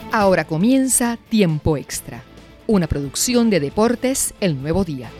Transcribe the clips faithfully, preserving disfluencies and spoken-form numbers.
Ahora comienza Tiempo Extra, una producción de Deportes El Nuevo Día.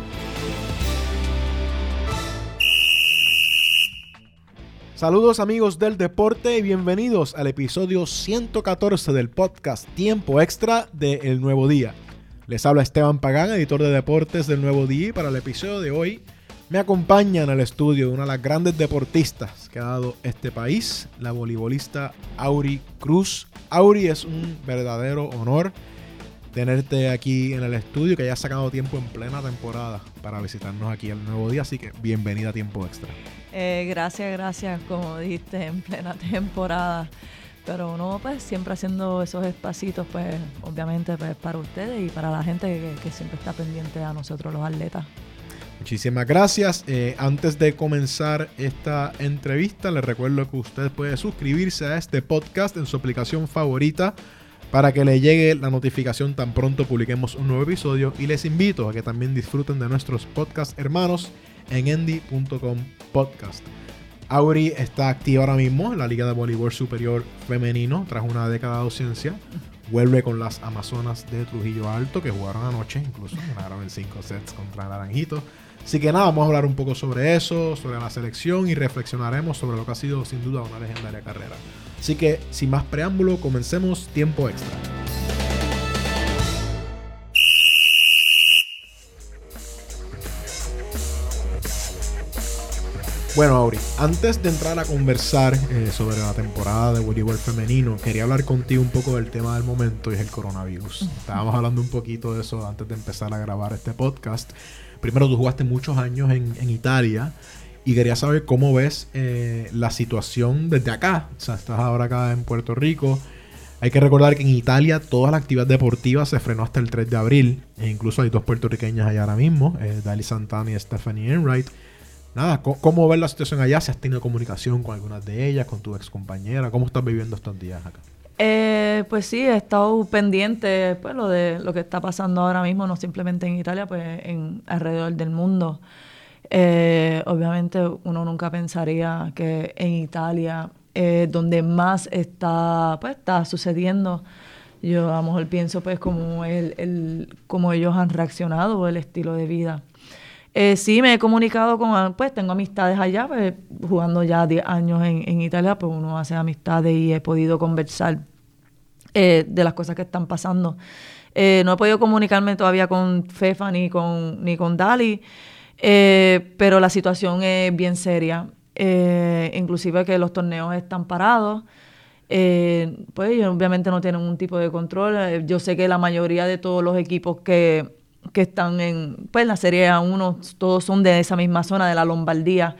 Saludos amigos del deporte y bienvenidos al episodio ciento catorce del podcast Tiempo Extra de El Nuevo Día. Les habla Esteban Pagán, editor de deportes del Nuevo Día, y para el episodio de hoy me acompaña en el estudio una de las grandes deportistas que ha dado este país, la voleibolista Auri Cruz. Auri, es un verdadero honor tenerte aquí en el estudio, que hayas sacado tiempo en plena temporada para visitarnos aquí El Nuevo Día, así que bienvenida a Tiempo Extra. Eh, gracias, gracias, como dijiste, en plena temporada. Pero uno pues siempre haciendo esos espacitos, pues obviamente pues para ustedes y para la gente que, que siempre está pendiente a nosotros los atletas. Muchísimas gracias. Eh, antes de comenzar esta entrevista, les recuerdo que usted puede suscribirse a este podcast en su aplicación favorita para que le llegue la notificación tan pronto publiquemos un nuevo episodio, y les invito a que también disfruten de nuestros podcasts hermanos en endy punto com podcast. Auri está activa ahora mismo en la Liga de Voleibol Superior Femenino tras una década de ausencia. Vuelve con las Amazonas de Trujillo Alto, que jugaron anoche, incluso ganaron en cinco sets contra Naranjito. Así que nada, vamos a hablar un poco sobre eso, sobre la selección, y reflexionaremos sobre lo que ha sido sin duda una legendaria carrera. Así que sin más preámbulo, comencemos Tiempo Extra. Bueno, Auri, antes de entrar a conversar eh, sobre la temporada de voleibol femenino, quería hablar contigo un poco del tema del momento, y es el coronavirus. Estábamos hablando un poquito de eso antes de empezar a grabar este podcast. Primero, tú jugaste muchos años en, en Italia, y quería saber cómo ves eh, la situación desde acá. O sea, estás ahora acá en Puerto Rico. Hay que recordar que en Italia toda la actividad deportiva se frenó hasta el tres de abril. E incluso hay dos puertorriqueñas allá ahora mismo, eh, Daly Santana y Stephanie Enright. Nada, ¿cómo ves la situación allá? ¿Si has tenido comunicación con algunas de ellas, con tu ex compañera? ¿Cómo estás viviendo estos días acá? Eh, pues sí, he estado pendiente pues lo de lo que está pasando ahora mismo, no simplemente en Italia, pues en alrededor del mundo. Eh, obviamente uno nunca pensaría que en Italia, eh, donde más está, pues, está sucediendo, yo a lo mejor pienso pues como el, el, como ellos han reaccionado, el estilo de vida. Eh, sí, me he comunicado con, pues tengo amistades allá, pues jugando ya diez años en, en Italia, pues uno hace amistades y he podido conversar eh, de las cosas que están pasando. Eh, no he podido comunicarme todavía con Fefa ni con, ni con Daly, eh, pero la situación es bien seria. Eh, inclusive que los torneos están parados, eh, pues ellos obviamente no tienen un tipo de control. Eh, yo sé que la mayoría de todos los equipos que que están en, pues, en la Serie A uno, todos son de esa misma zona, de la Lombardía.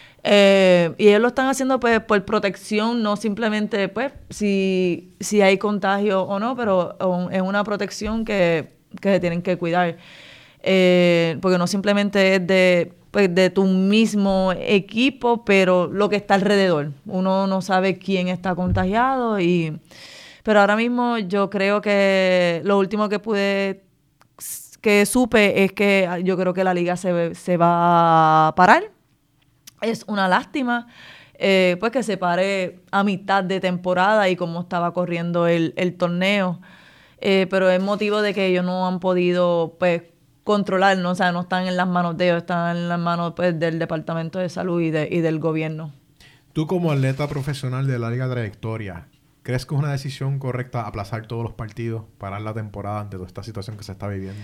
Eh, y ellos lo están haciendo pues por protección, no simplemente pues si, si hay contagio o no, pero es una protección que, que tienen que cuidar. Eh, porque no simplemente es de, pues, de tu mismo equipo, pero lo que está alrededor. Uno no sabe quién está contagiado. Y, pero ahora mismo yo creo que lo último que pude que supe es que yo creo que la liga se, se va a parar. Es una lástima eh, pues que se pare a mitad de temporada y como estaba corriendo el, el torneo. Eh, pero es motivo de que ellos no han podido pues controlar, ¿no? O sea, no están en las manos de ellos, están en las manos pues del Departamento de Salud y, de, y del gobierno. Tú, como atleta profesional de larga trayectoria, ¿crees que es una decisión correcta aplazar todos los partidos, parar la temporada ante toda esta situación que se está viviendo?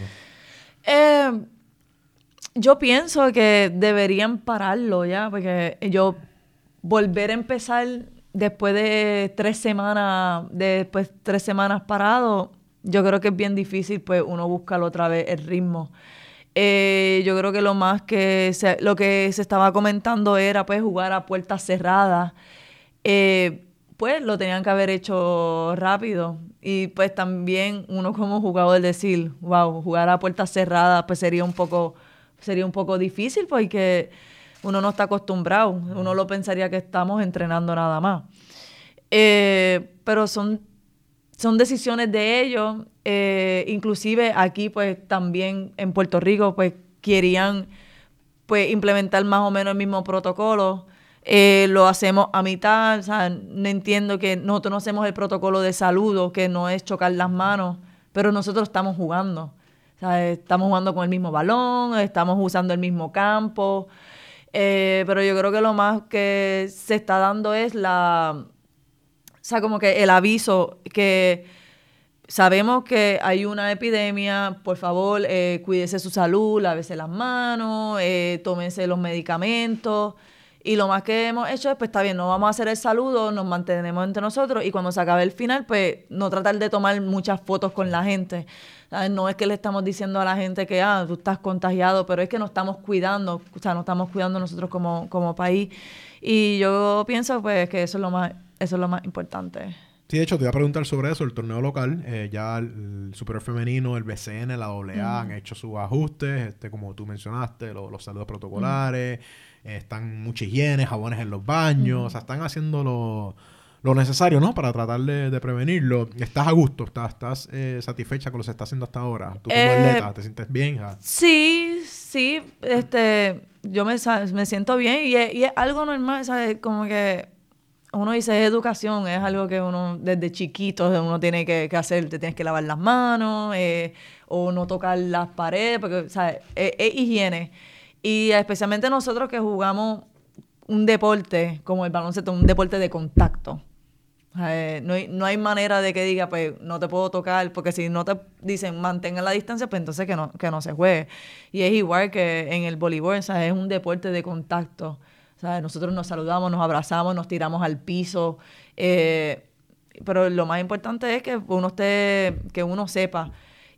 Eh, yo pienso que deberían pararlo ya, porque yo volver a empezar después de tres semanas, después tres semanas parado, yo creo que es bien difícil, pues uno buscar otra vez el ritmo. Eh, yo creo que lo más que se, lo que se estaba comentando era pues jugar a puertas cerradas. Eh, pues lo tenían que haber hecho rápido. Y pues también uno como jugador decir, wow, jugar a puertas cerradas pues sería un poco, sería un poco difícil porque uno no está acostumbrado. Uno lo pensaría que estamos entrenando nada más. Eh, pero son, son decisiones de ellos. Eh, inclusive aquí pues también en Puerto Rico pues querían pues implementar más o menos el mismo protocolo. Eh, lo hacemos a mitad, o sea, no entiendo que nosotros no hacemos el protocolo de saludo, que no es chocar las manos, pero nosotros estamos jugando. O sea, estamos jugando con el mismo balón, estamos usando el mismo campo, eh, pero yo creo que lo más que se está dando es la... O sea, como que el aviso que sabemos que hay una epidemia, por favor, eh, cuídese su salud, lávese las manos, eh, tómense los medicamentos. Y lo más que hemos hecho es, pues está bien, no vamos a hacer el saludo, nos mantenemos entre nosotros y cuando se acabe el final, pues no tratar de tomar muchas fotos con la gente. ¿Sabes? No es que le estamos diciendo a la gente que, ah, tú estás contagiado, pero es que nos estamos cuidando, o sea, nos estamos cuidando nosotros como, como país. Y yo pienso, pues, que eso es lo más, eso es lo más importante. Sí, de hecho, te iba a preguntar sobre eso, el torneo local. Eh, ya el, el Superior Femenino, el B C N, la doble A, mm. han hecho sus ajustes, este, como tú mencionaste, lo, los saludos protocolares, mm. eh, están mucha higiene, jabones en los baños, mm. o sea, están haciendo lo, lo necesario, ¿no? Para tratar de, de prevenirlo. ¿Estás a gusto? ¿Estás, estás eh, satisfecha con lo que se está haciendo hasta ahora? ¿Tú como eh, atleta te sientes bien? ¿Ah? Sí, sí. Este, yo me, me siento bien y es, y es algo normal, ¿sabes? Como que uno dice educación, es algo que uno desde chiquito uno tiene que, que hacer. Te tienes que lavar las manos eh, o no tocar las paredes, porque, ¿sabes? Es, es higiene. Y especialmente nosotros que jugamos un deporte como el baloncesto, un deporte de contacto. Eh, no, hay, no hay manera de que diga, pues, no te puedo tocar, porque si no te dicen mantenga la distancia, pues entonces que no, que no se juegue. Y es igual que en el voleibol, ¿sabes? Es un deporte de contacto. ¿Sabes? Nosotros nos saludamos, nos abrazamos, nos tiramos al piso. Eh, pero lo más importante es que uno esté, que uno sepa.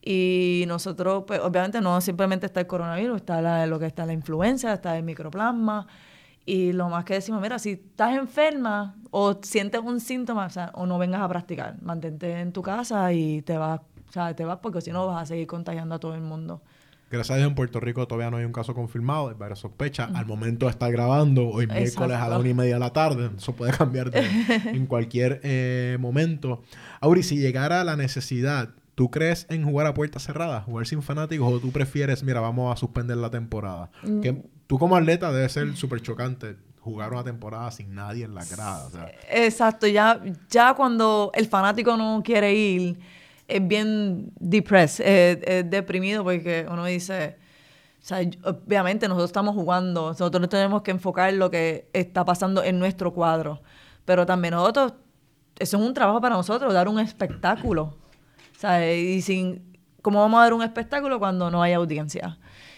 Y nosotros, pues, obviamente, no simplemente está el coronavirus, está la, lo que está la influenza, está el microplasma. Y lo más que decimos, mira, si estás enferma o sientes un síntoma, o sea, o no vengas a practicar, mantente en tu casa y te vas, o sea, te vas porque si no vas a seguir contagiando a todo el mundo. Gracias a Dios en Puerto Rico todavía no hay un caso confirmado, hay varias sospechas. Mm. Al momento de estar grabando, hoy Exacto. miércoles a la una y media de la tarde, eso puede cambiar de, en cualquier eh, momento. Auri, si llegara la necesidad, ¿tú crees en jugar a puerta cerrada, jugar sin fanáticos, o tú prefieres, mira, vamos a suspender la temporada? Mm. Que tú como atleta debe ser súper chocante jugar una temporada sin nadie en la grada. O sea. Exacto, ya, ya cuando el fanático no quiere ir, es bien depressed, es, es deprimido porque uno dice, o sea, obviamente nosotros estamos jugando, nosotros tenemos que enfocar en lo que está pasando en nuestro cuadro, pero también nosotros, eso es un trabajo para nosotros, dar un espectáculo, ¿sabes? Y sin, ¿cómo vamos a dar un espectáculo cuando no hay audiencia?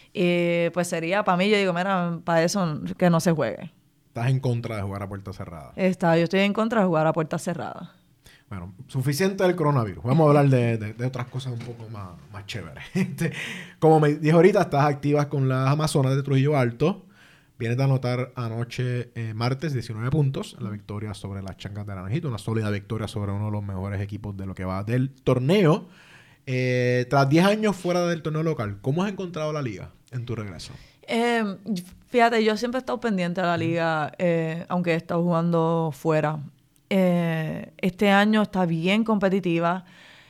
Y pues sería, para mí, yo digo, mira, para eso que no se juegue. ¿Estás en contra de jugar a puerta cerrada? Está, yo estoy en contra de jugar a puerta cerrada. Bueno, suficiente del coronavirus. Vamos a hablar de, de, de otras cosas un poco más, más chéveres. Este, como me dijo ahorita, estás activas con las Amazonas de Trujillo Alto. Vienes de anotar anoche, eh, martes, diecinueve puntos en la victoria sobre las Changas de Naranjito. Una sólida victoria sobre uno de los mejores equipos de lo que va del torneo. Eh, tras diez años fuera del torneo local, ¿cómo has encontrado la liga en tu regreso? Eh, fíjate, yo siempre he estado pendiente de la liga, eh, aunque he estado jugando fuera. Eh, este año está bien competitiva,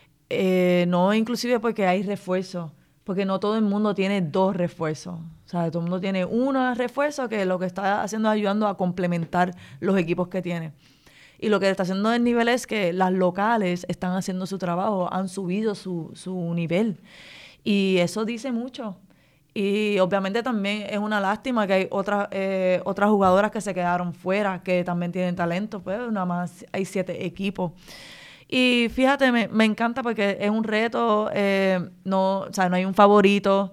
eh, no inclusive porque hay refuerzos, porque no todo el mundo tiene dos refuerzos. O sea, todo el mundo tiene uno refuerzo que lo que está haciendo es ayudando a complementar los equipos que tiene. Y lo que está haciendo el nivel es que las locales están haciendo su trabajo, han subido su, su nivel. Y eso dice mucho. Y obviamente también es una lástima que hay otras eh, otras jugadoras que se quedaron fuera, que también tienen talento, pues nada más hay siete equipos. Y fíjate, me, me encanta porque es un reto, eh, no, o sea, no hay un favorito,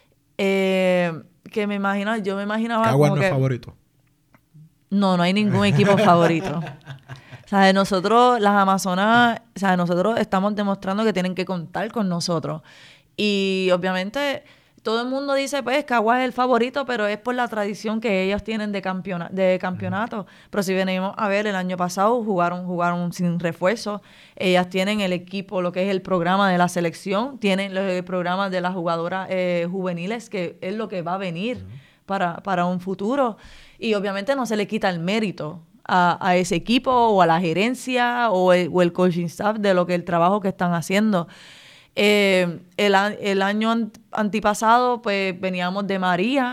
eh, que me imagino, yo me imaginaba Caguas como no que... es favorito. No, no hay ningún equipo favorito. O sea, nosotros, las Amazonas, o sea, nosotros estamos demostrando que tienen que contar con nosotros. Y obviamente... Todo el mundo dice, pues, Caguas es el favorito, pero es por la tradición que ellos tienen de, campeona, de campeonato. Pero si venimos a ver, el año pasado jugaron, jugaron sin refuerzo. Ellas tienen el equipo, lo que es el programa de la selección, tienen el programa de las jugadoras eh, juveniles, que es lo que va a venir uh-huh. para, para un futuro. Y obviamente no se le quita el mérito a, a ese equipo o a la gerencia o el, o el coaching staff de lo que el trabajo que están haciendo. Eh, el, el año antipasado, pues veníamos de María,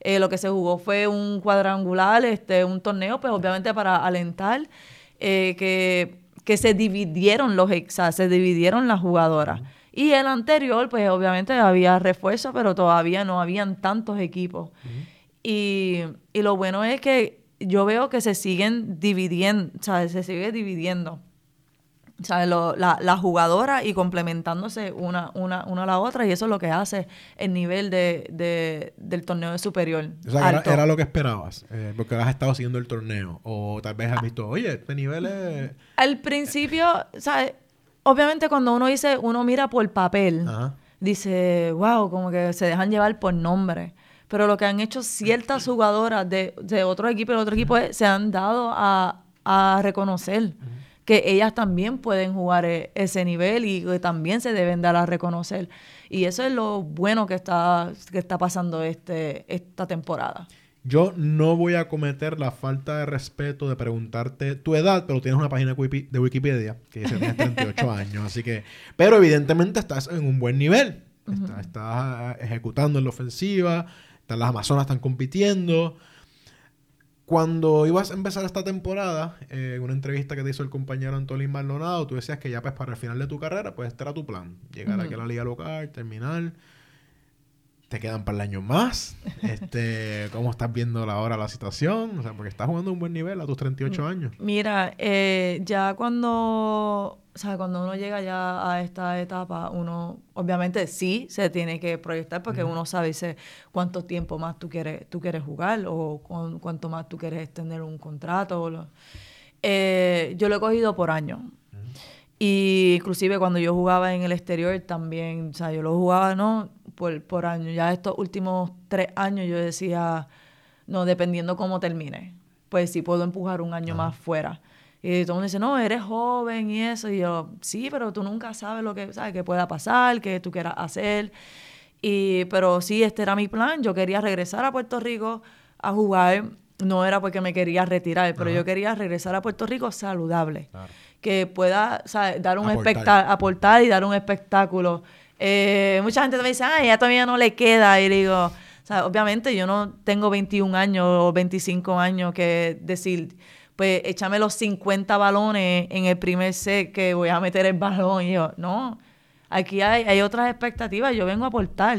Eh, lo que se jugó fue un cuadrangular, este, un torneo, pues obviamente para alentar eh, que, que se dividieron los exas, se dividieron las jugadoras. Uh-huh. Y el anterior, pues obviamente había refuerzo, pero todavía no habían tantos equipos. Uh-huh. Y, y lo bueno es que yo veo que se siguen dividiendo, ¿sabes? Se sigue dividiendo. ¿Sabes? Lo, la, la jugadora y complementándose una, una, una a la otra, y eso es lo que hace el nivel de, de, del torneo de superior. O sea, era, era lo que esperabas, eh, porque has estado siguiendo el torneo, o tal vez has visto, oye, este nivel es... Al principio, ¿sabes? Obviamente cuando uno dice, uno mira por papel, ajá, dice, wow, como que se dejan llevar por nombre. Pero lo que han hecho ciertas jugadoras de, de otro equipo y de otro equipo es, se han dado a, a reconocer. Uh-huh. Que ellas también pueden jugar e- ese nivel y que también se deben dar a reconocer. Y eso es lo bueno que está, que está pasando este, esta temporada. Yo no voy a cometer la falta de respeto de preguntarte tu edad, pero tienes una página de Wikipedia que dice que tienes treinta y ocho años, así que... Pero evidentemente estás en un buen nivel. Uh-huh. Estás, estás ejecutando en la ofensiva, están, las Amazonas están compitiendo... Cuando ibas a empezar esta temporada, en eh, una entrevista que te hizo el compañero Antolín Maldonado, tú decías que ya pues para el final de tu carrera, pues este era tu plan. Llegar uh-huh. aquí a la liga local, terminar. Te quedan para el año más. este, ¿Cómo estás viendo ahora la situación? O sea, porque estás jugando a un buen nivel a tus treinta y ocho años. Mira, eh, ya cuando... O sea, cuando uno llega ya a esta etapa, uno obviamente sí se tiene que proyectar porque uh-huh. uno sabe dice, cuánto tiempo más tú quieres, tú quieres jugar o cu- cuánto más tú quieres extender un contrato. O lo, eh, yo lo he cogido por año. Uh-huh. Y inclusive cuando yo jugaba en el exterior también, o sea, yo lo jugaba, ¿no? Por, por año. Ya estos últimos tres años yo decía, no, dependiendo cómo termine, pues sí puedo empujar un año uh-huh. más fuera. Y todo el mundo dice, no, eres joven y eso. Y yo, sí, pero tú nunca sabes lo que, ¿sabes? Que pueda pasar, que tú quieras hacer. Y, pero sí, este era mi plan. Yo quería regresar a Puerto Rico a jugar. No era porque me quería retirar, pero uh-huh. yo quería regresar a Puerto Rico saludable. Claro. Que pueda, ¿sabes? Dar un aportar. Especta- aportar y dar un espectáculo. Eh, mucha gente me dice, ay, ya todavía no le queda. Y digo, ¿sabes? Obviamente yo no tengo veintiún años o veinticinco años que decir... pues échame los cincuenta balones en el primer set que voy a meter el balón. Y yo, no, aquí hay, hay otras expectativas, yo vengo a aportar.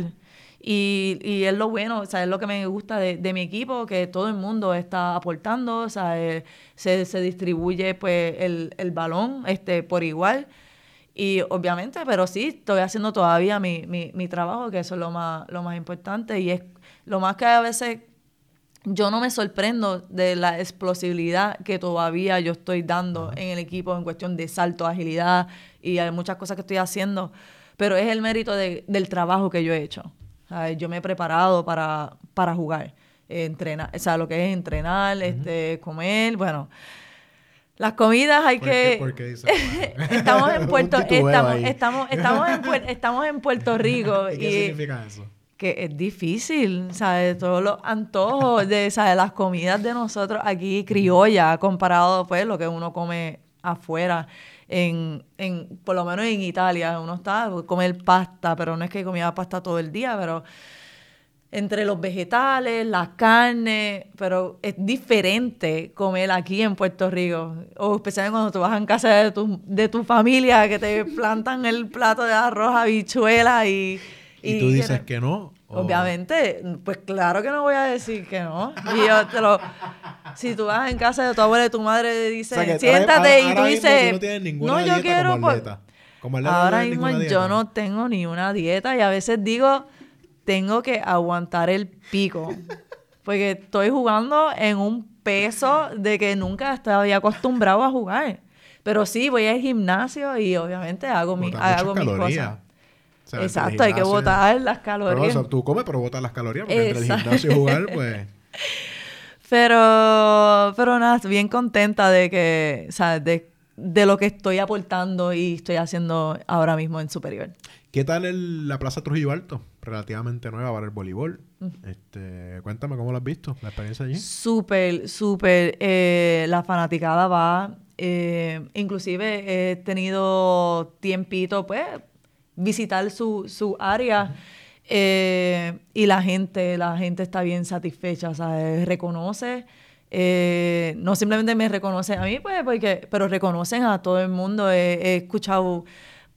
Y, y es lo bueno, o sea, es lo que me gusta de, de mi equipo, que todo el mundo está aportando, o sea, eh, se, se distribuye pues el, el balón este, por igual. Y obviamente, pero sí, estoy haciendo todavía mi, mi, mi trabajo, que eso es lo más, lo más importante. Y es lo más que a veces... yo no me sorprendo de la explosividad que todavía yo estoy dando en el equipo en cuestión de salto, agilidad y hay muchas cosas que estoy haciendo, pero es el mérito de, del trabajo que yo he hecho. O sea, yo me he preparado para, para jugar, eh, entrenar, o sea, lo que es entrenar, uh-huh. este, comer, bueno... Las comidas hay ¿Por que... Qué, ¿Por qué dice? estamos en Puerto... estamos, estamos, estamos, en Puer, estamos en Puerto Rico. ¿Y qué y, significa eso? Que es difícil, ¿sabes? Todos los antojos de, ¿sabes? Las comidas de nosotros aquí criolla comparado, pues, lo que uno come afuera. En, en, por lo menos en Italia, uno está a comer pasta, pero no es que comía pasta todo el día, pero entre los vegetales, las carnes, pero es diferente comer aquí en Puerto Rico. O especialmente cuando tú vas en casa de tu, de tu familia, que te plantan el plato de arroz, habichuela y... ¿Y, ¿Y tú dices que, que no? ¿O? Obviamente, pues claro que no voy a decir que no. Y yo te lo... Si tú vas en casa de tu abuela y tu madre dice, o sea que, siéntate ahora, ahora y tú dices... Tú no tienes ninguna no, dieta yo quiero... como atleta. Como atleta ahora no mismo dieta. Yo no tengo ni una dieta y a veces digo, tengo que aguantar el pico. Porque estoy jugando en un peso de que nunca estaba acostumbrado a jugar. Pero sí, voy al gimnasio y obviamente hago, mi, hago mis cosas. O sea, exacto, hay que botar las calorías. Pero, o sea, tú comes, pero botas las calorías, porque exacto. Entre el gimnasio y jugar, pues... Pero, pero nada, estoy bien contenta de que, o sea, de, de lo que estoy aportando y estoy haciendo ahora mismo en superior. ¿Qué tal el, la Plaza Trujillo Alto? Relativamente nueva para el voleibol. Uh-huh. Este, cuéntame cómo lo has visto, la experiencia allí. Súper, súper. Eh, la fanaticada va. Eh, inclusive he tenido tiempito, pues, visitar su, su área. Uh-huh. Eh, y la gente, la gente está bien satisfecha, ¿sabes? Reconoce, eh, no simplemente me reconoce a mí, pues, porque, pero reconocen a todo el mundo. He, he escuchado,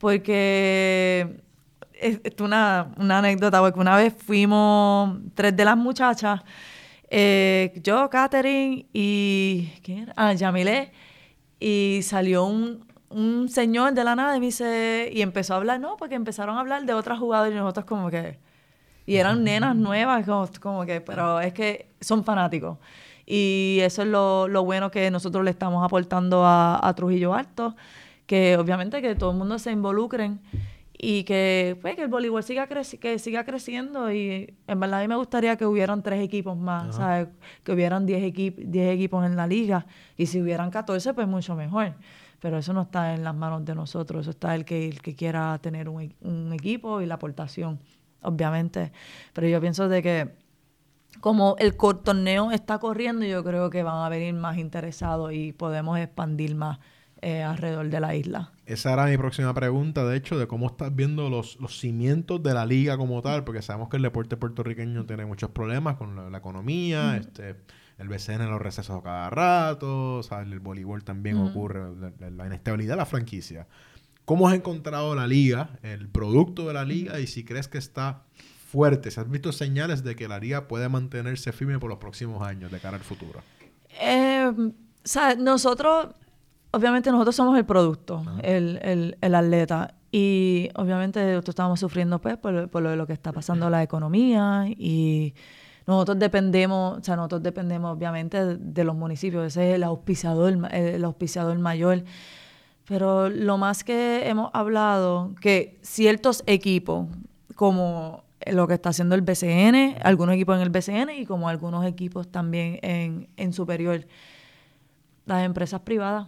porque es, es una, una anécdota, porque una vez fuimos tres de las muchachas, eh, yo, Katherine y, ¿quién era? Ah, Yamile, y salió un, un señor de la nada y me dice, y empezó a hablar, no, porque empezaron a hablar de otras jugadoras y nosotros como que, y eran nenas nuevas, como, como que, pero es que son fanáticos. Y eso es lo, lo bueno que nosotros le estamos aportando a, a Trujillo Alto, que obviamente que todo el mundo se involucren y que, pues, que el voleibol siga, creci- que siga creciendo. Y en verdad a mí me gustaría que hubieran tres equipos más, ¿sabes? Que hubieran diez, equip- diez equipos en la liga, y si hubieran catorce, pues mucho mejor. Pero eso no está en las manos de nosotros, eso está el que, el que quiera tener un, e- un equipo y la aportación, obviamente. Pero yo pienso de que como el cor- torneo está corriendo, yo creo que van a venir más interesados y podemos expandir más eh, alrededor de la isla. Esa era mi próxima pregunta, de hecho, de cómo estás viendo los, los cimientos de la liga como tal, porque sabemos que el deporte puertorriqueño tiene muchos problemas con la, la economía, uh-huh. este, el B C N en los recesos cada rato, ¿sabes? El voleibol también uh-huh. ocurre, la, la inestabilidad de la franquicia. ¿Cómo has encontrado la liga, el producto de la liga, uh-huh. y si crees que está fuerte? ¿Si has visto señales de que la liga puede mantenerse firme por los próximos años de cara al futuro? Eh, o sea, nosotros... Obviamente nosotros somos el producto, uh-huh. el, el, el atleta. Y obviamente nosotros estamos sufriendo pues por, por lo, lo que está pasando en la economía. Y nosotros dependemos, o sea, nosotros dependemos obviamente de, de los municipios. Ese es el auspiciador, el auspiciador mayor. Pero lo más que hemos hablado, que ciertos equipos, como lo que está haciendo el B C N, algunos equipos en el B C N y como algunos equipos también en, en superior, las empresas privadas.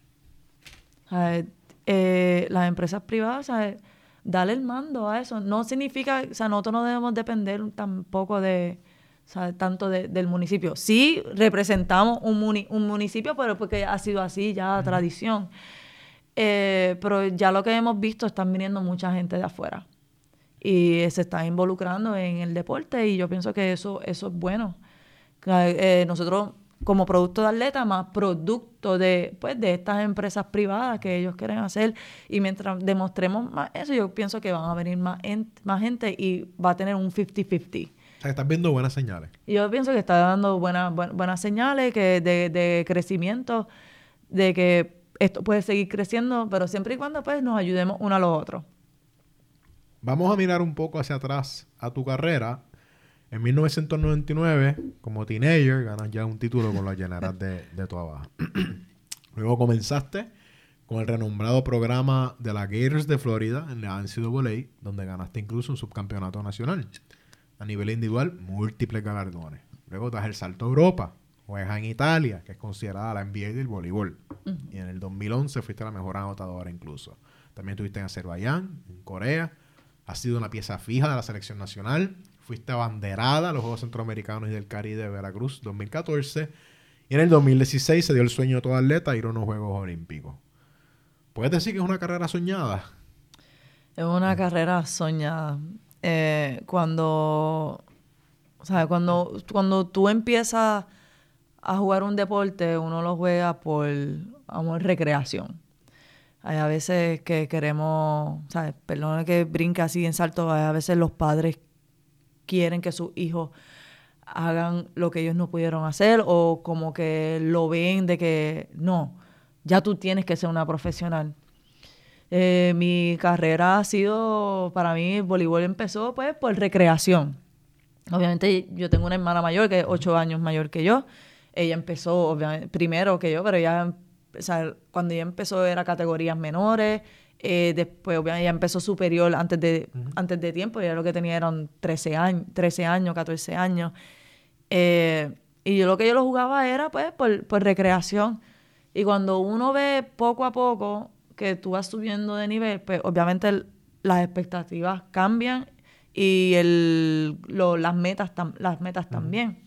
Eh, eh, las empresas privadas, o sea, darle el mando a eso. No significa, o sea, nosotros no debemos depender tampoco de, o sea, tanto de, del municipio. Sí representamos un, muni, un municipio, pero porque ha sido así ya uh-huh. tradición. Eh, pero ya lo que hemos visto, están viniendo mucha gente de afuera y se están involucrando en el deporte, y yo pienso que eso, eso es bueno. Eh, nosotros como producto de atleta, más producto de, pues, de estas empresas privadas que ellos quieren hacer, y mientras demostremos más eso, yo pienso que van a venir más, en, más gente y va a tener un cincuenta cincuenta. O sea, que estás viendo buenas señales. Y yo pienso que está dando buenas, buenas, buenas señales que de, de crecimiento, de que esto puede seguir creciendo, pero siempre y cuando pues nos ayudemos uno a los otros. Vamos a mirar un poco hacia atrás a tu carrera. En mil novecientos noventa y nueve, como teenager, ganas ya un título con las Llaneras de, de Toa Baja. Luego comenzaste con el renombrado programa de la Gators de Florida en la N C A A, donde ganaste incluso un subcampeonato nacional. A nivel individual, múltiples galardones. Luego das el salto a Europa, juegas en Italia, que es considerada la N B A del voleibol. Uh-huh. Y en el dos mil once fuiste la mejor anotadora incluso. También estuviste en Azerbaiyán, en Corea. Has sido una pieza fija de la selección nacional. Fuiste abanderada a los Juegos Centroamericanos y del Caribe de Veracruz dos mil catorce. Y en el dos mil dieciséis se dio el sueño de todo atleta ir a unos Juegos Olímpicos. ¿Puedes decir que es una carrera soñada? Es una mm. carrera soñada. Eh, cuando, o sea, cuando, cuando tú empiezas a jugar un deporte, uno lo juega por amor, recreación. Hay a veces que queremos, ¿sabes? Perdón que brinque así en salto, hay a veces los padres quieren que sus hijos hagan lo que ellos no pudieron hacer, o como que lo ven de que no, ya tú tienes que ser una profesional. Eh, mi carrera ha sido, para mí, el voleibol empezó pues por recreación. Obviamente yo tengo una hermana mayor que es ocho años mayor que yo. Ella empezó obviamente primero que yo, pero ella, o sea, cuando ella empezó era categorías menores. Eh, después obviamente ella empezó superior antes de, uh-huh. antes de tiempo. Ella lo que tenía eran trece años, trece años, catorce años. Eh, y yo lo que yo lo jugaba era pues por, por recreación. Y cuando uno ve poco a poco que tú vas subiendo de nivel, pues obviamente el, las expectativas cambian y el, lo, las metas tam, las metas uh-huh. también.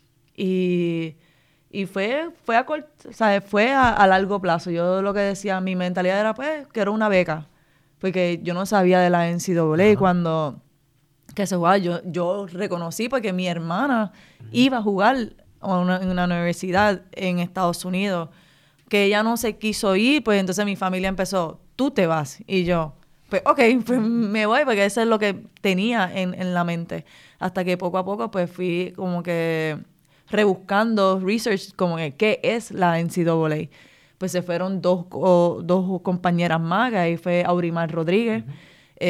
Y, y fue, fue, a, cort, o sea, fue a, a largo plazo. Yo lo que decía, mi mentalidad era pues que era una beca, porque yo no sabía de la N C A A uh-huh. cuando, que se jugaba. Yo, yo reconocí porque mi hermana uh-huh. iba a jugar a una, en una universidad en Estados Unidos, que ella no se quiso ir, pues entonces mi familia empezó, tú te vas. Y yo, pues ok, pues me voy, porque eso es lo que tenía en, en la mente. Hasta que poco a poco pues fui como que rebuscando research, como que qué es la N C double A. Pues se fueron dos, o, dos compañeras más, que ahí fue Aurimar Rodríguez, uh-huh.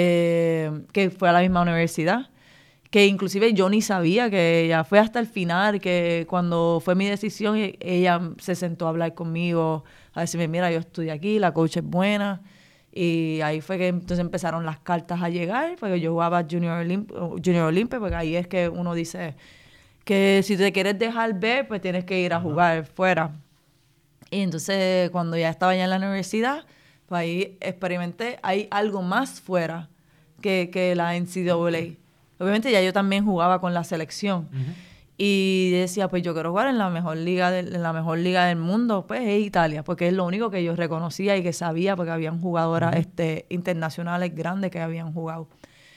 eh, que fue a la misma universidad, que inclusive yo ni sabía que ella fue hasta el final, que cuando fue mi decisión, ella se sentó a hablar conmigo, a decirme, mira, yo estudié aquí, la coach es buena. Y ahí fue que entonces empezaron las cartas a llegar, porque yo jugaba Junior Olymp- Junior Olympia, porque ahí es que uno dice que si te quieres dejar ver, pues tienes que ir a jugar fuera. Y entonces cuando ya estaba ya en la universidad, pues ahí experimenté, hay algo más fuera que, que la N C double A. Obviamente ya yo también jugaba con la selección. Uh-huh. Y decía, pues yo quiero jugar en la mejor liga de, en la mejor liga del mundo, pues es Italia, porque es lo único que yo reconocía y que sabía, porque habían jugadoras uh-huh. este, internacionales grandes que habían jugado.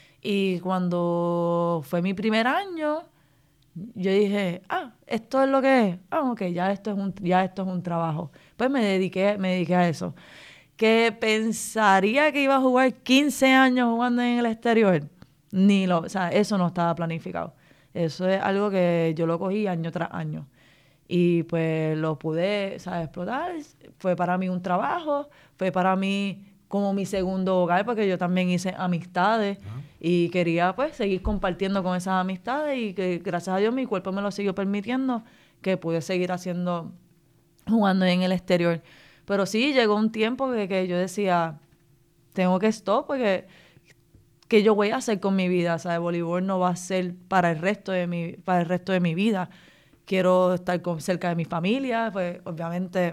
Y cuando fue mi primer año, yo dije, ah, esto es lo que es. Ah, ok, ya esto es un, ya esto es un trabajo. Pues me dediqué, me dediqué a eso. Que pensaría que iba a jugar quince años jugando en el exterior. Ni lo, o sea, eso no estaba planificado. Eso es algo que yo lo cogí año tras año. Y pues lo pude, ¿sabes? Explotar. Fue para mí un trabajo, fue para mí como mi segundo hogar, porque yo también hice amistades uh-huh. y quería pues seguir compartiendo con esas amistades, y que gracias a Dios mi cuerpo me lo siguió permitiendo, que pude seguir haciendo, jugando en el exterior. Pero sí, llegó un tiempo que, que yo decía, tengo que stop, porque ¿qué yo voy a hacer con mi vida? O sea, el voleibol no va a ser para el resto de mi, para el resto de mi vida. Quiero estar con, cerca de mi familia, pues obviamente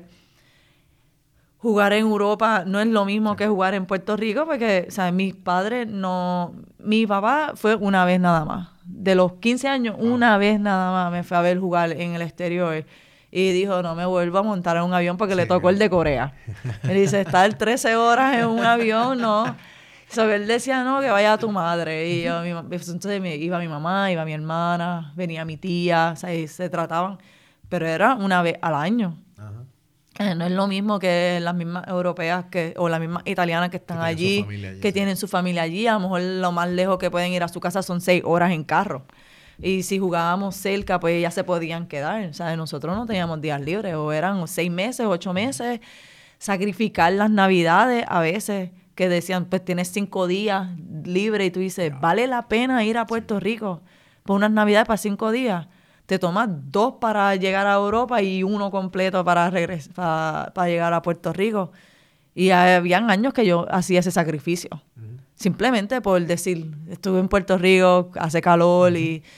jugar en Europa no es lo mismo sí. que jugar en Puerto Rico, porque, o sea, mis padres no... Mi papá fue una vez nada más. De los quince años, oh. una vez nada más me fue a ver jugar en el exterior. Y dijo, no me vuelvo a montar en un avión porque sí, le tocó el de Corea. Él dice, estar trece horas en un avión, no... So, él decía, no, que vaya a tu madre. Y yo, mi, entonces iba mi mamá, iba mi hermana, venía mi tía, o sea, y se trataban. Pero era una vez al año. Ajá. Eh, no es lo mismo que las mismas europeas que, o las mismas italianas que están que allí, allí, que sí. tienen su familia allí. A lo mejor lo más lejos que pueden ir a su casa son seis horas en carro. Y si jugábamos cerca, pues ya se podían quedar. O sea, nosotros no teníamos días libres. O eran seis meses, ocho meses. Sacrificar las navidades a veces, que decían, pues tienes cinco días libres, y tú dices, ¿vale la pena ir a Puerto Rico por unas navidades para cinco días? Te tomas dos para llegar a Europa y uno completo para regresar, para, para llegar a Puerto Rico. Y habían años que yo hacía ese sacrificio. Uh-huh. Simplemente por decir, estuve en Puerto Rico, hace calor, uh-huh. y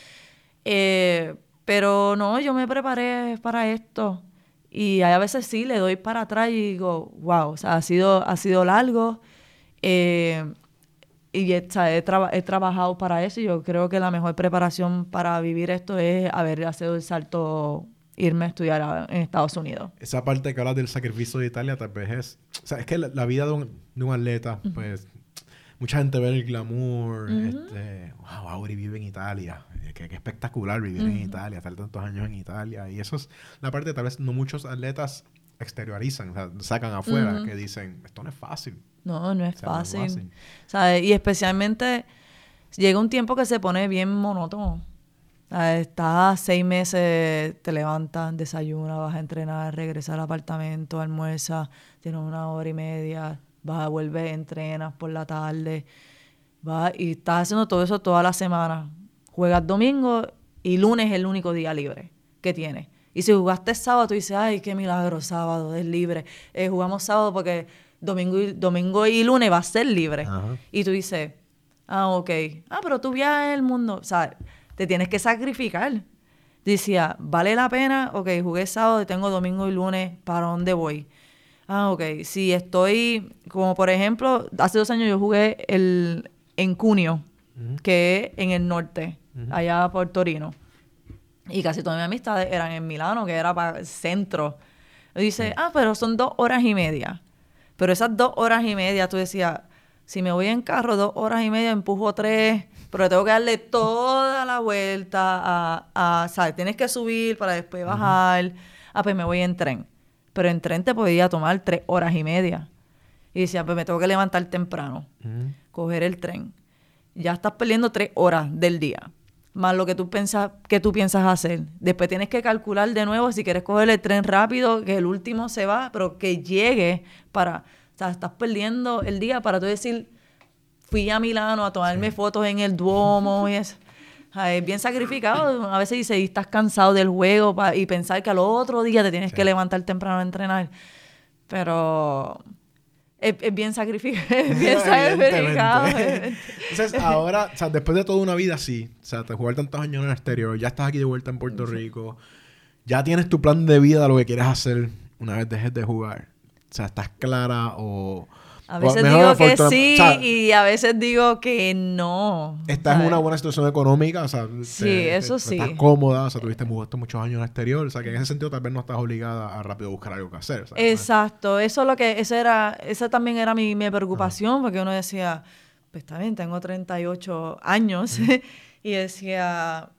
eh, pero no, yo me preparé para esto. Y a veces sí le doy para atrás y digo, wow, o sea, ha sido, ha sido largo. Eh, y o sea, he, tra- he trabajado para eso, y yo creo que la mejor preparación para vivir esto es haber hecho el salto, irme a estudiar a, en Estados Unidos. Esa parte que hablas del sacrificio de Italia tal vez es... O sea, es que la, la vida de un, de un atleta, uh-huh. pues... Mucha gente ve el glamour, uh-huh. este... Wow, Auri vive en Italia. Qué, qué espectacular vivir uh-huh. en Italia, estar tantos años en Italia. Y eso es la parte que tal vez no muchos atletas exteriorizan, o sea, sacan afuera, uh-huh. que dicen, esto no es fácil. No, no es o sea, fácil. No ¿sabes? Y especialmente llega un tiempo que se pone bien monótono. ¿Sabes? Estás seis meses, te levantas, desayunas, vas a entrenar, regresas al apartamento, almuerzas, tienes una hora y media, vas, vuelves, entrenas por la tarde, vas y estás haciendo todo eso toda la semana. Juegas domingo y lunes es el único día libre que tienes. Y si jugaste sábado, tú dices, ay, qué milagro, sábado es libre. Eh, jugamos sábado porque domingo y, domingo y lunes va a ser libre. Ajá. Y tú dices, ah, ok. Ah, pero tú viajas el mundo. O sea, te tienes que sacrificar. Decía, ¿vale la pena? Ok, jugué sábado, tengo domingo y lunes, ¿para dónde voy? Ah, ok. Si estoy, como por ejemplo, hace dos años yo jugué el, en Cuneo, uh-huh. que es en el norte, uh-huh. allá por Torino. Y casi todas mis amistades eran en Milano, que era para el centro. Y dice, sí. ah, pero son dos horas y media. Pero esas dos horas y media, tú decías, si me voy en carro dos horas y media, empujo tres, pero tengo que darle toda la vuelta a, a ¿sabes? Tienes que subir para después bajar. Uh-huh. Ah, pues me voy en tren. Pero en tren te podía tomar tres horas y media. Y decía, pues me tengo que levantar temprano, uh-huh. coger el tren. Ya estás perdiendo tres horas del día, más lo que tú piensas, que tú piensas hacer. Después tienes que calcular de nuevo si quieres coger el tren rápido, que el último se va, pero que llegue para... O sea, estás perdiendo el día para tú decir, fui a Milano a tomarme sí. fotos en el Duomo y eso. Es bien sacrificado. A veces dice, y estás cansado del juego pa, y pensar que al otro día te tienes sí. que levantar temprano a entrenar. Pero es, es bien sacrificado. Es bien sacrificado. Entonces, ahora, o sea, después de toda una vida así, o sea, te jugar tantos años en el exterior, ya estás aquí de vuelta en Puerto sí. Rico, ya tienes tu plan de vida, lo que quieres hacer una vez dejes de jugar. O sea, ¿estás clara o...? A veces digo que sí, o sea, y a veces digo que no. Estás ¿sabes? En una buena situación económica, o sea, sí, te, eso te, sí. Estás cómoda, o sea, tuviste muchos años en el exterior, o sea, que en ese sentido tal vez no estás obligada a rápido buscar algo que hacer. ¿Sabes? Exacto, eso es lo que, esa era, esa también era mi, mi preocupación, ah. porque uno decía, pues está bien, tengo treinta y ocho años, uh-huh. y decía,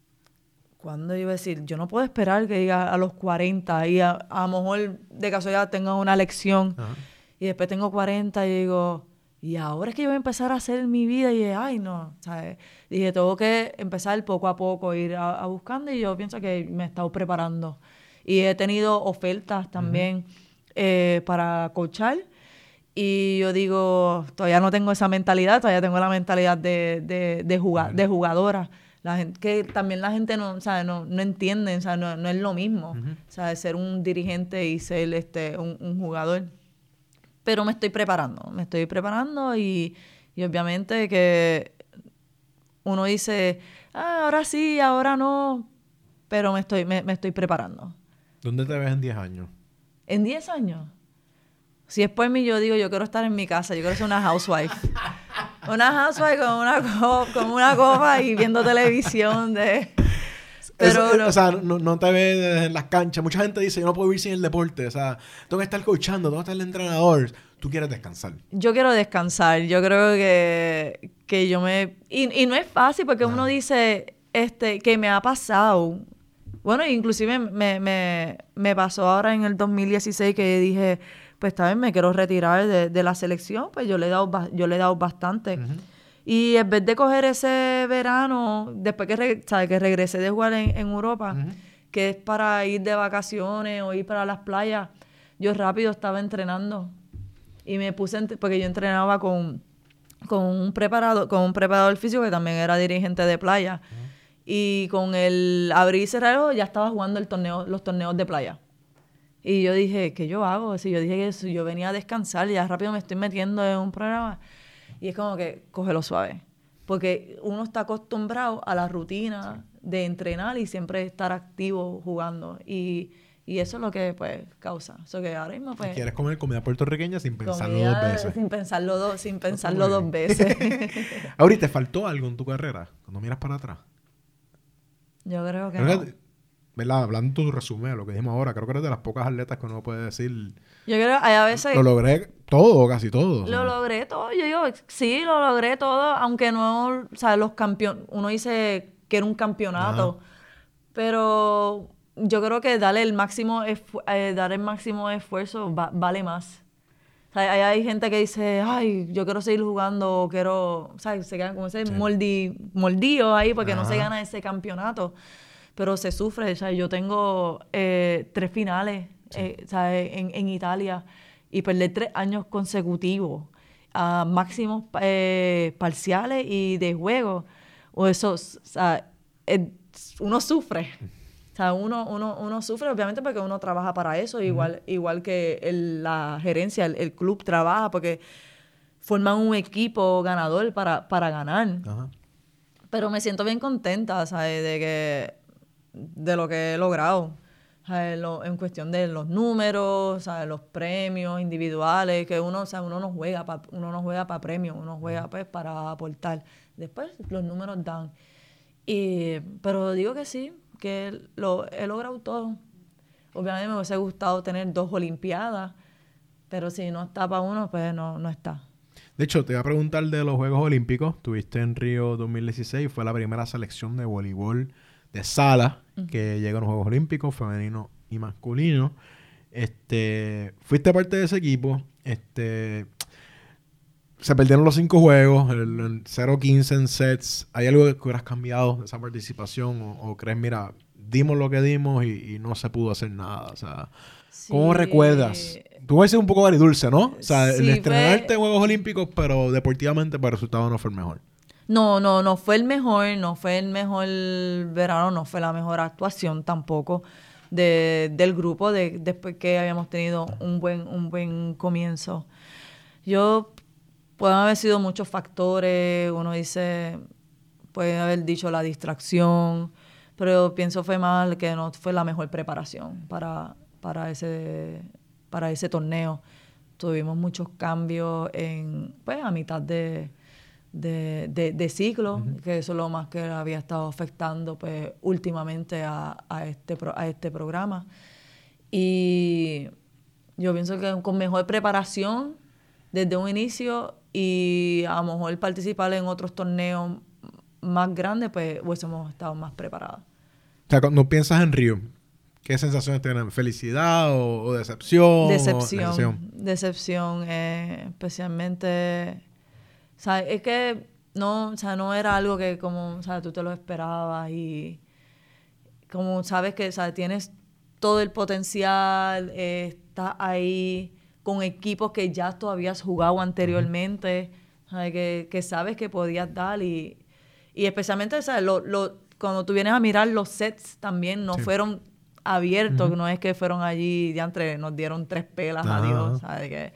¿cuándo iba a decir? Yo no puedo esperar que diga a los cuarenta y a, a lo mejor de casualidad tenga una lección. Uh-huh. Y después tengo cuarenta y digo, y ahora es que yo voy a empezar a hacer mi vida. Y dije, ay, no, ¿sabes? Dije, tengo que empezar poco a poco, ir a, a buscando. Y yo pienso que me he estado preparando. Y he tenido ofertas también uh-huh. eh, para coachar. Y yo digo, todavía no tengo esa mentalidad, todavía tengo la mentalidad de, de, de, jugar, uh-huh. de jugadora. La gente, que también la gente no, ¿sabes? no, no entiende, ¿sabes? No, no es lo mismo, uh-huh. ¿sabes? Ser un dirigente y ser este, un, un jugador. Pero me estoy preparando, me estoy preparando y, y obviamente que uno dice, ah, ahora sí, ahora no, pero me estoy, me, me estoy preparando. ¿Dónde te ves en diez años? ¿En diez años? Si es por mí, yo digo, yo quiero estar en mi casa, yo quiero ser una housewife. Una housewife con una, co- con una copa y viendo televisión de... Pero Eso, no. O sea, no, no te ves en las canchas. Mucha gente dice, yo no puedo vivir sin el deporte. O sea, tengo que estar coachando, tengo que estar el entrenador. Tú quieres descansar. Yo quiero descansar. Yo creo que, que yo me... Y, y no es fácil porque ah. uno dice este que me ha pasado. Bueno, inclusive me, me, me pasó ahora en el dos mil dieciséis que dije, pues esta vez me quiero retirar de, de la selección. Pues yo le he dado, yo le he dado bastante. Uh-huh. Y en vez de coger ese verano, después que, re, ¿sabes? que regresé de jugar en, en Europa, uh-huh. que es para ir de vacaciones o ir para las playas, yo rápido estaba entrenando. Y me puse, en, porque yo entrenaba con, con, un preparador, con un preparador físico que también era dirigente de playa. Uh-huh. Y con el abrir y cerrar ya estaba jugando el torneo, los torneos de playa. Y yo dije, ¿qué yo hago? Si yo dije que si yo venía a descansar, ya rápido me estoy metiendo en un programa... Y es como que cógelo suave. Porque uno está acostumbrado a la rutina sí. de entrenar y siempre estar activo jugando. Y, y eso es lo que, pues, causa. Eso que ahora mismo, pues... ¿Quieres comer comida puertorriqueña sin pensarlo comida, dos veces? Sin pensarlo, do, sin pensarlo dos veces. Ahorita, ¿te faltó algo en tu carrera? Cuando miras para atrás. Yo creo que creo no. Que, ¿verdad? Hablando tu resumen, lo que dijimos ahora, creo que eres de las pocas atletas que uno puede decir... Yo creo que a veces... Lo logré todo, casi todo. Lo ¿sabes? logré todo. Yo digo, sí, lo logré todo, aunque no... O sea, los campeones... Uno dice que era un campeonato, ajá. Pero yo creo que darle el máximo, esfu- eh, dar el máximo esfuerzo va- vale más. O sea, hay, hay gente que dice, ay, yo quiero seguir jugando, quiero... O sea, se quedan como ese sí. moldi, moldío ahí porque ajá. no se gana ese campeonato. Pero se sufre. O sea, yo tengo eh, tres finales sí. eh, o sea, en, en Italia y perder tres años consecutivos a máximos eh, parciales y de juego. O eso, o sea, eh, uno sufre. O sea, uno, uno, uno sufre obviamente porque uno trabaja para eso, uh-huh. igual, igual que el, la gerencia, el, el club trabaja porque forman un equipo ganador para, para ganar. Uh-huh. Pero me siento bien contenta, ¿sabes? De que de lo que he logrado, ¿sabes? Lo, en cuestión de los números, ¿sabes? Los premios individuales, que uno, o sea, uno no juega para uno no juega para premios, uno juega pues para aportar. Después los números dan. Y, pero digo que sí, que lo he logrado todo. Obviamente me hubiese gustado tener dos olimpiadas, pero si no está para uno, pues no, no está. De hecho, te voy a preguntar de los Juegos Olímpicos. Estuviste en Río dos mil dieciséis. Fue la primera selección de voleibol de sala uh-huh. que llegó a los Juegos Olímpicos, femenino y masculino. Este, fuiste parte de ese equipo. Este, se perdieron los cinco juegos, el, el cero quince en sets. ¿Hay algo que hubieras cambiado de esa participación? ¿O, o crees, mira, dimos lo que dimos y, y no se pudo hacer nada? O sea, sí. ¿Cómo recuerdas? Tú vas a ser un poco agridulce, ¿no? O sea, sí, el estrenarte fue... en Juegos Olímpicos, pero deportivamente para el resultado no fue el mejor. No, no, no fue el mejor, no fue el mejor verano, no fue la mejor actuación tampoco de, del grupo de, después que habíamos tenido un buen, un buen comienzo. Yo, pueden haber sido muchos factores, uno dice, puede haber dicho la distracción, pero pienso fue mal que no fue la mejor preparación para, para ese... para ese torneo. Tuvimos muchos cambios en, pues, a mitad de, de, de, de ciclo, uh-huh. que eso es lo más que había estado afectando, pues, últimamente a, a, este, pro, a este programa. Y yo pienso que con mejor preparación desde un inicio y a lo mejor participar en otros torneos más grandes, pues, hubiésemos estado más preparados. O sea, cuando piensas en Río, ¿qué sensaciones tienen? ¿Felicidad o, o decepción? Decepción. O decepción. Decepción, eh, especialmente... O sea, es que no, o sea, no era algo que como, o sea, tú te lo esperabas y como sabes que, o sea, tienes todo el potencial, eh, estás ahí con equipos que ya tú habías jugado anteriormente, uh-huh. ¿sabes? Que, que sabes que podías dar y, y especialmente, o sea, lo, lo, cuando tú vienes a mirar los sets también no sí. fueron... abiertos, uh-huh. no es que fueron allí diantre, nos dieron tres pelas a Dios, ¿sabes? Que,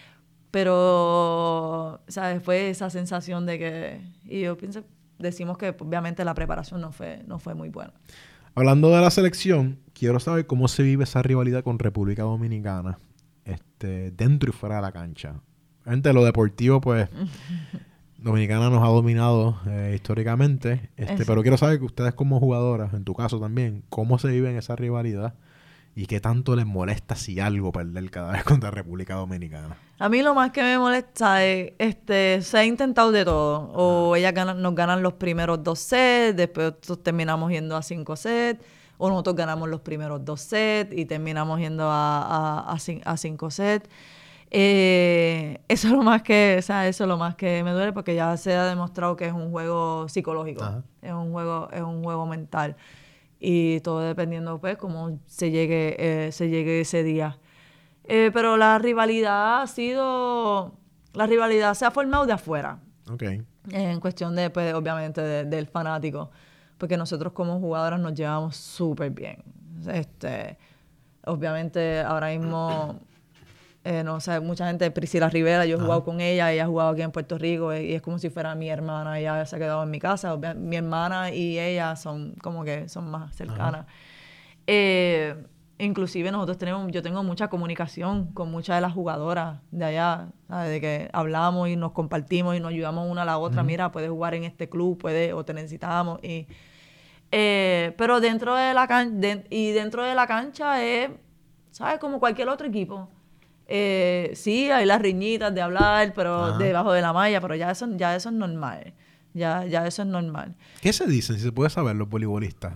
pero, ¿sabes? Fue esa sensación de que, y yo pienso, decimos que obviamente la preparación no fue, no fue muy buena. Hablando de la selección, quiero saber cómo se vive esa rivalidad con República Dominicana, este, dentro y fuera de la cancha. Gente, lo deportivo, pues, Dominicana nos ha dominado eh, históricamente, este, pero quiero saber que ustedes como jugadoras, en tu caso también, cómo se vive en esa rivalidad y qué tanto les molesta si algo perder cada vez contra República Dominicana. A mí lo más que me molesta es, este, se ha intentado de todo, o ah. ellas ganan, nos ganan los primeros dos sets, después terminamos yendo a cinco sets, o nosotros ganamos los primeros dos sets y terminamos yendo a, a, a, a cinco sets. Eh, eso es lo más que, o sea, eso es lo más que me duele porque ya se ha demostrado que es un juego psicológico, Ajá. es un juego, es un juego mental y todo dependiendo pues cómo se llegue, eh, se llegue ese día. Eh, pero la rivalidad ha sido, la rivalidad se ha formado de afuera, okay. en cuestión de, pues, obviamente de, del fanático, porque nosotros como jugadoras nos llevamos súper bien. Este, obviamente ahora mismo Eh, no sé, mucha gente, Priscila Rivera, yo he jugado Ajá. con ella, ella ha jugado aquí en Puerto Rico y es como si fuera mi hermana, ella se ha quedado en mi casa, mi hermana y ella son como que son más cercanas. Eh, inclusive nosotros tenemos, yo tengo mucha comunicación con muchas de las jugadoras de allá, ¿sabes? De que hablamos y nos compartimos y nos ayudamos una a la otra, uh-huh. mira, puedes jugar en este club, puedes, o te necesitamos. Y, eh, pero dentro de la cancha, de, y dentro de la cancha es, ¿sabes? Como cualquier otro equipo. Eh, sí, hay las riñitas de hablar, pero Ajá. debajo de la malla, pero ya eso, ya eso es normal. Ya, ya eso es normal. ¿Qué se dicen, si se puede saber, los voleibolistas?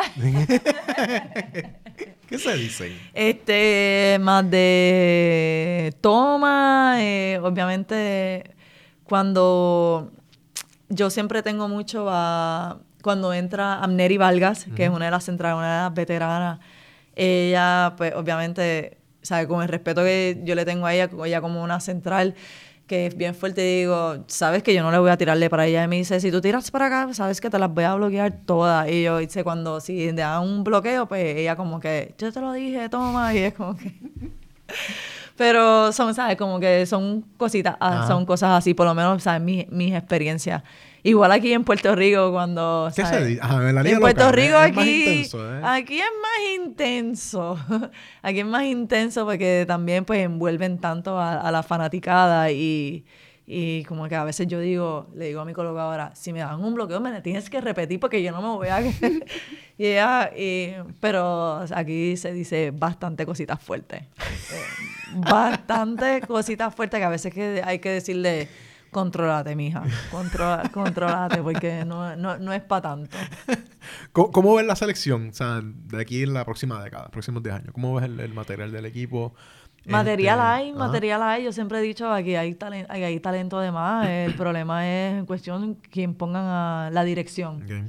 ¿Qué se dicen? Este, más de toma, eh, obviamente, cuando yo siempre tengo mucho a... Cuando entra Amneri Vargas, uh-huh. que es una de las centrales, una de las veteranas, ella, pues, obviamente... ¿Sabe? Con el respeto que yo le tengo a ella, ella como una central que es bien fuerte, digo, sabes que yo no le voy a tirarle para ella. Y me dice, si tú tiras para acá, sabes que te las voy a bloquear todas. Y yo dice, cuando si le dan un bloqueo, pues ella como que, yo te lo dije, toma. Y es como que... Pero son, ¿sabes? Como que son cositas, Ajá. son cosas así, por lo menos, ¿sabes? Mis, mis experiencias. Igual aquí en Puerto Rico, cuando... ¿Qué ¿sabes? se dice? Ajá, en la liga en Puerto local, Rico, ¿eh? aquí... Es más intenso, ¿eh? Aquí es más intenso. Aquí es más intenso porque también, pues, envuelven tanto a, a la fanaticada y... Y como que a veces yo digo, le digo a mi colaboradora, si me dan un bloqueo me la tienes que repetir porque yo no me voy a... y ella, y, pero aquí se dice bastante cositas fuertes. Eh, bastante cositas fuertes que a veces que hay que decirle, contrólate, mija, controla, contrólate porque no, no, no es para tanto. ¿Cómo, ¿Cómo ves la selección, o sea, de aquí en la próxima década, próximos diez años? ¿Cómo ves el, el material del equipo? Material este, hay, ajá. material hay. Yo siempre he dicho, aquí hay, talen- aquí hay talento de más. El problema es en cuestión quien pongan a la dirección. Okay.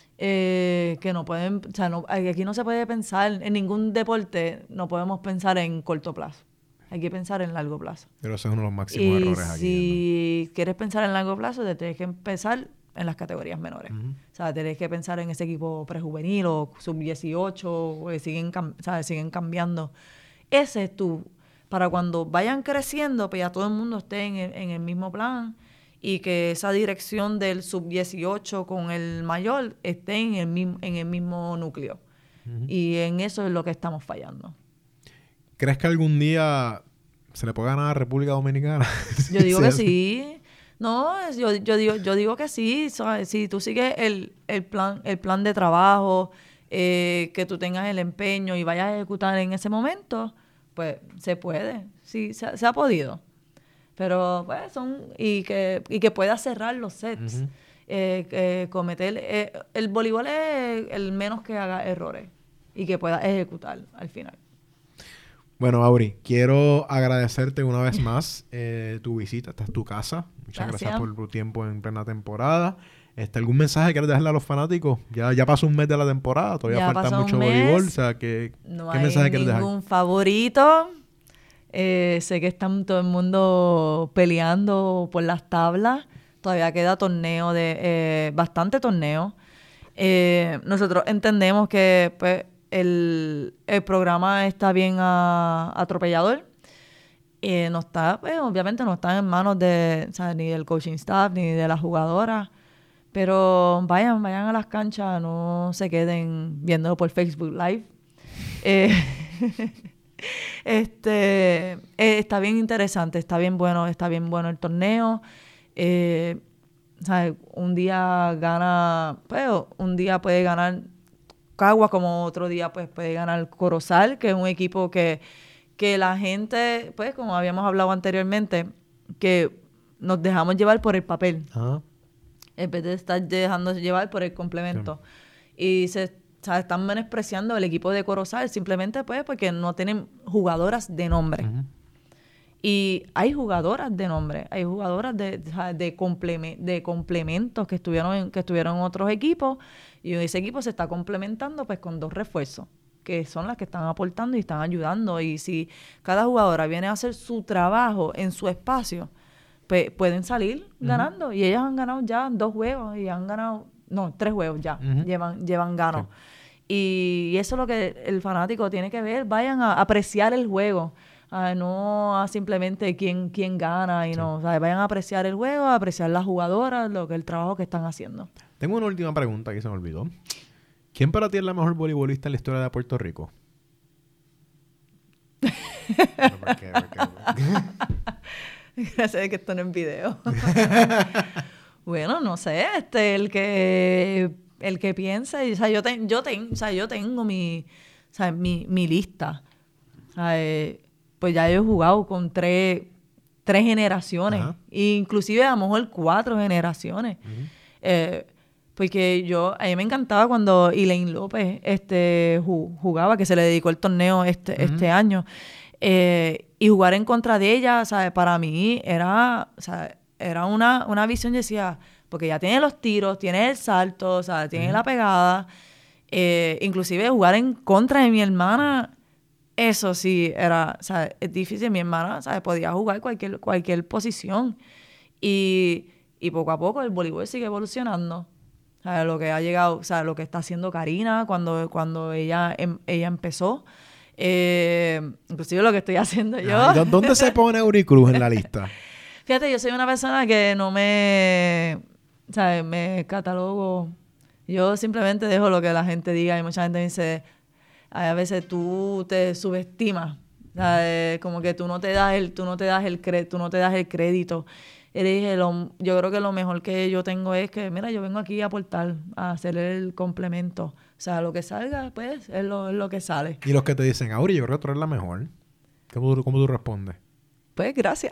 Eh, que no pueden, o sea, no, aquí no se puede pensar, en ningún deporte no podemos pensar en corto plazo. Hay que pensar en largo plazo. Pero ese es uno de los máximos Y errores aquí. si ¿no? quieres pensar en largo plazo, te tienes que empezar en las categorías menores. Uh-huh. O sea, tienes que pensar en ese equipo prejuvenil o sub dieciocho, que siguen, cam- ¿sabes? siguen cambiando. Ese es tu... Para cuando vayan creciendo, pues ya todo el mundo esté en el, en el mismo plan y que esa dirección del sub dieciocho con el mayor esté en el mismo, en el mismo núcleo. Uh-huh. Y en eso es lo que estamos fallando. ¿Crees que algún día se le puede ganar a República Dominicana? Yo digo que sí. No, yo, yo, digo, yo digo que sí. ¿Sabes? Si tú sigues el, el, plan, el plan de trabajo, eh, que tú tengas el empeño y vayas a ejecutar en ese momento, pues se puede. Sí, se, se ha podido. Pero, pues, son... Y que, y que puedas cerrar los sets. Uh-huh. eh, eh, cometer... Eh, el voleibol es el menos que haga errores. Y que puedas ejecutar al final. Bueno, Auri, quiero agradecerte una vez más eh, tu visita. Esta es tu casa. Muchas gracias, gracias por tu tiempo en plena temporada. Este, ¿Algún mensaje que quieres dejarle a los fanáticos? Ya, ya pasó un mes de la temporada, todavía ya falta mucho voleibol. O sea, ¿qué, no ¿qué mensaje quieres dejar? No hay ningún favorito. Eh, sé que están todo el mundo peleando por las tablas. Todavía queda torneo, de eh, bastante torneo. Eh, nosotros entendemos que pues, el, el programa está bien a, atropellador. Eh, no está, pues, obviamente no está en manos de, o sea, ni del coaching staff ni de las jugadoras. Pero vayan, vayan a las canchas, no se queden viéndolo por Facebook Live. Eh, este eh, está bien interesante, está bien bueno, está bien bueno el torneo. Eh, ¿sabes? Un día gana, pues, un día puede ganar Cagua, como otro día pues puede ganar Corozal, que es un equipo que, que la gente, pues como habíamos hablado anteriormente, que nos dejamos llevar por el papel. Uh-huh. En vez de estar dejándose llevar por el complemento. Sí. Y se, o sea, están menospreciando el equipo de Corozal simplemente pues porque no tienen jugadoras de nombre. Uh-huh. Y hay jugadoras de nombre, hay jugadoras de, de, de, complement, de complementos que estuvieron, en, que estuvieron en otros equipos y ese equipo se está complementando pues con dos refuerzos que son las que están aportando y están ayudando. Y si cada jugadora viene a hacer su trabajo en su espacio, P- pueden salir uh-huh. ganando. Y ellas han ganado ya dos juegos y han ganado, no, tres juegos ya, uh-huh. llevan, llevan gano. Sí. Y eso es lo que el fanático tiene que ver. Vayan a apreciar el juego, a no a simplemente quién, quién gana. Y sí. no, o sea, vayan a apreciar el juego, a apreciar las jugadoras, lo que el trabajo que están haciendo. Tengo una última pregunta que se me olvidó. ¿Quién para ti es la mejor voleibolista en la historia de Puerto Rico? ¿Pero por qué? ¿Por qué? ¿Por qué? Gracias de que esto no es video. Bueno, no sé, este, el que el que piense, o sea, yo ten, yo ten, o sea, yo tengo mi, o sea, mi, mi lista. O sea, eh, pues ya yo he jugado con tres, tres generaciones, inclusive a lo mejor cuatro generaciones. Uh-huh. Eh, porque yo, a mí me encantaba cuando Elaine López este, jugaba, que se le dedicó el torneo este, uh-huh. este año. Eh, y jugar en contra de ella, ¿sabes? Para mí era, o sea, era una, una visión, decía, porque ya tiene los tiros, tiene el salto, o sea, tiene uh-huh. la pegada. Eh, inclusive jugar en contra de mi hermana, eso sí era, o sea, es difícil. Mi hermana, ¿sabes? Podía jugar cualquier, cualquier posición. Y, y poco a poco el voleibol sigue evolucionando. O sea, lo que ha llegado, o sea, lo que está haciendo Karina cuando, cuando ella, em, ella empezó. Eh, inclusive lo que estoy haciendo yo. Ay, ¿dónde se pone Auricruz en la lista? Fíjate, yo soy una persona que no me, ¿sabes? Me catalogo. Yo simplemente dejo lo que la gente diga. Y mucha gente me dice, a veces tú te subestimas, ¿sabes? Como que tú no te das el, tú no te das el cre- tú no te das el crédito. Y le dije, lo, yo creo que lo mejor que yo tengo es que, mira, yo vengo aquí a aportar, a hacer el complemento. O sea, lo que salga, pues, es lo, es lo que sale. Y los que te dicen, Auri, yo creo que tú eres la mejor. ¿Cómo, cómo tú respondes? Pues, gracias.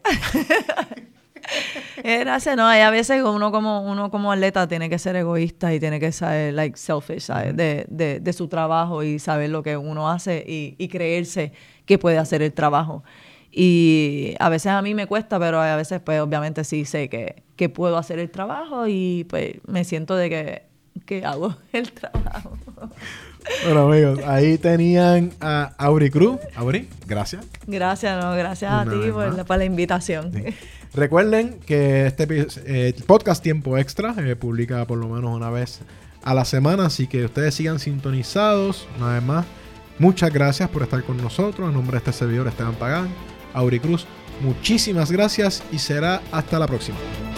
Gracias, no, hay a veces uno como, uno como atleta tiene que ser egoísta y tiene que ser, like, selfish, ¿sabes? De, de, de su trabajo y saber lo que uno hace y, y creerse que puede hacer el trabajo. Y a veces a mí me cuesta, pero a veces pues obviamente sí sé que, que puedo hacer el trabajo y pues me siento de que, que hago el trabajo. Bueno, amigos, ahí tenían a Auri Cruz. Auri, gracias. Gracias, no, gracias a ti por la, por la invitación. Sí. Recuerden que este eh, podcast Tiempo Extra eh, publica por lo menos una vez a la semana, así que ustedes sigan sintonizados. Una vez más, muchas gracias por estar con nosotros. En nombre de este servidor, Esteban Pagán, Auri Cruz, muchísimas gracias y será hasta la próxima.